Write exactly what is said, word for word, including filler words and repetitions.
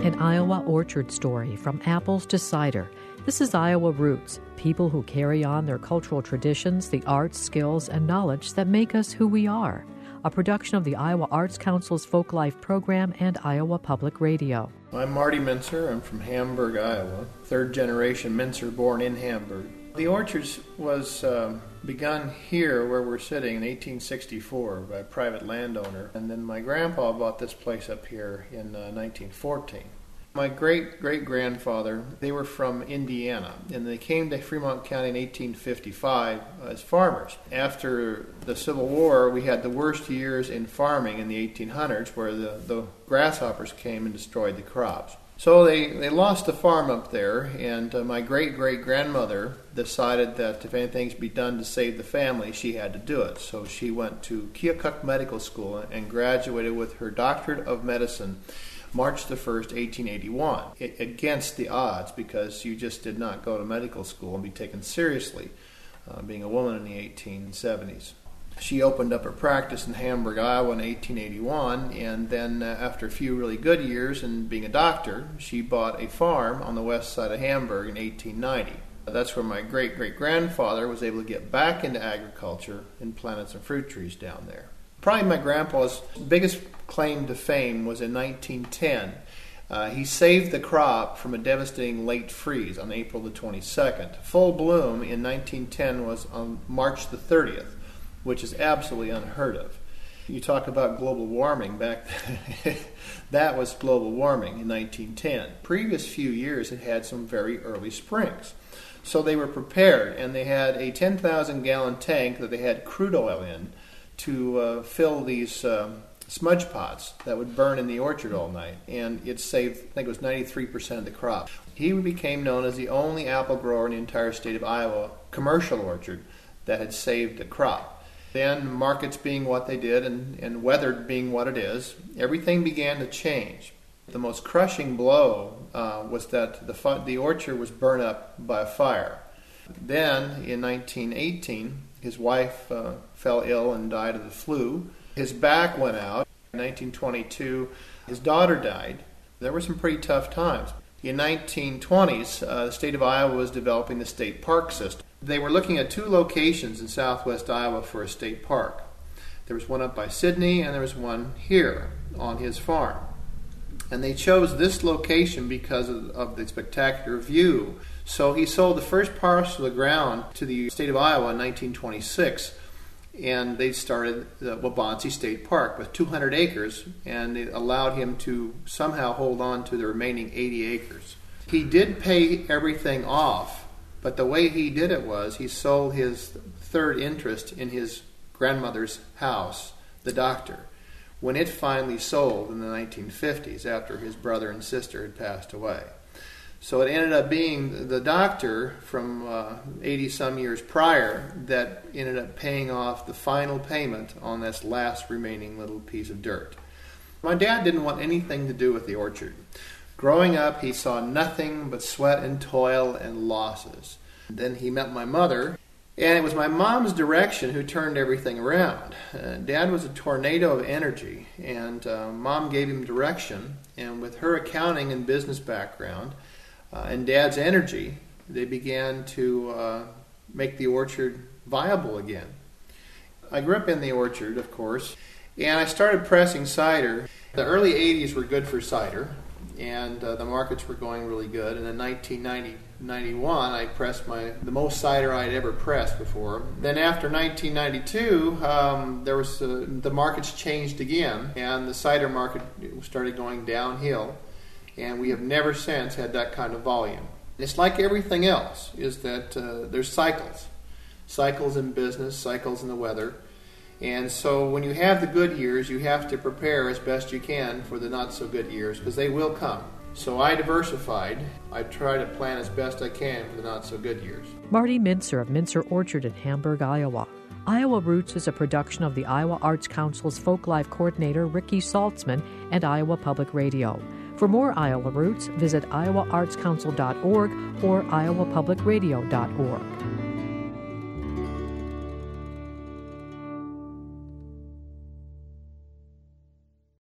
An Iowa orchard story from apples to cider. This is Iowa Roots, people who carry on their cultural traditions, the arts, skills, and knowledge that make us who we are. A production of the Iowa Arts Council's Folklife program and Iowa Public Radio. I'm Marty Mincer. I'm from Hamburg, Iowa. Third generation Mincer, born in Hamburg. The orchards was uh, begun here where we're sitting in eighteen sixty-four by a private landowner. And then my grandpa bought this place up here in uh, nineteen fourteen. My great-great-grandfather, they were from Indiana, and they came to Fremont County in eighteen fifty-five as farmers. After the Civil War, we had the worst years in farming in the eighteen hundreds, where the, the grasshoppers came and destroyed the crops. So they, they lost the farm up there, and uh, my great-great-grandmother decided that if anything's be done to save the family, she had to do it. So she went to Keokuk Medical School and graduated with her doctorate of medicine March the first, eighteen eighty-one, it, against the odds, because you just did not go to medical school and be taken seriously, uh, being a woman in the eighteen seventies. She opened up her practice in Hamburg, Iowa in eighteen eighty-one, and then uh, after a few really good years and being a doctor, she bought a farm on the west side of Hamburg in eighteen ninety. That's where my great-great-grandfather was able to get back into agriculture and planted some fruit trees down there. Probably my grandpa's biggest claim to fame was in nineteen ten. Uh, he saved the crop from a devastating late freeze on April the twenty-second. Full bloom in nineteen ten was on March the thirtieth, which is absolutely unheard of. You talk about global warming back then. That was global warming in nineteen ten. Previous few years had had some very early springs. So they were prepared, and they had a ten thousand gallon tank that they had crude oil in to uh, fill these um, smudge pots that would burn in the orchard all night. And it saved, I think it was ninety-three percent of the crop. He became known as the only apple grower in the entire state of Iowa, commercial orchard, that had saved a crop. Then, markets being what they did and, and weather being what it is, everything began to change. The most crushing blow uh, was that the, fu- the orchard was burned up by a fire. Then, in nineteen eighteen, his wife uh, fell ill and died of the flu. His back went out. In nineteen twenty-two, his daughter died. There were some pretty tough times. In nineteen twenties, uh, the state of Iowa was developing the state park system. They were looking at two locations in southwest Iowa for a state park. There was one up by Sidney, and there was one here on his farm. And they chose this location because of, of the spectacular view. So he sold the first parcel of ground to the state of Iowa in nineteen twenty-six, and they started the Waubonsee State Park with two hundred acres, and it allowed him to somehow hold on to the remaining eighty acres. He did pay everything off, but the way he did it was he sold his third interest in his grandmother's house, the doctor, when it finally sold in the nineteen fifties after his brother and sister had passed away. So it ended up being the doctor from uh, eighty-some years prior that ended up paying off the final payment on this last remaining little piece of dirt. My dad didn't want anything to do with the orchard. Growing up, he saw nothing but sweat and toil and losses. Then he met my mother, and it was my mom's direction who turned everything around. Uh, Dad was a tornado of energy, and uh, Mom gave him direction, and with her accounting and business background, Uh, and Dad's energy, they began to uh, make the orchard viable again. I grew up in the orchard, of course, and I started pressing cider. The early eighties were good for cider, and uh, the markets were going really good. And in nineteen ninety, ninety-one, I pressed my the most cider I'd ever pressed before. Then after nineteen ninety-two, um, there was uh, the markets changed again, and the cider market started going downhill. And we have never since had that kind of volume. It's like everything else, is that uh, there's cycles. Cycles in business, cycles in the weather. And so when you have the good years, you have to prepare as best you can for the not-so-good years, because they will come. So I diversified. I try to plan as best I can for the not-so-good years. Marty Mincer of Mincer Orchard in Hamburg, Iowa. Iowa Roots is a production of the Iowa Arts Council's Folklife Coordinator, Ricky Saltzman, and Iowa Public Radio. For more Iowa Roots, visit iowa arts council dot org or iowa public radio dot org.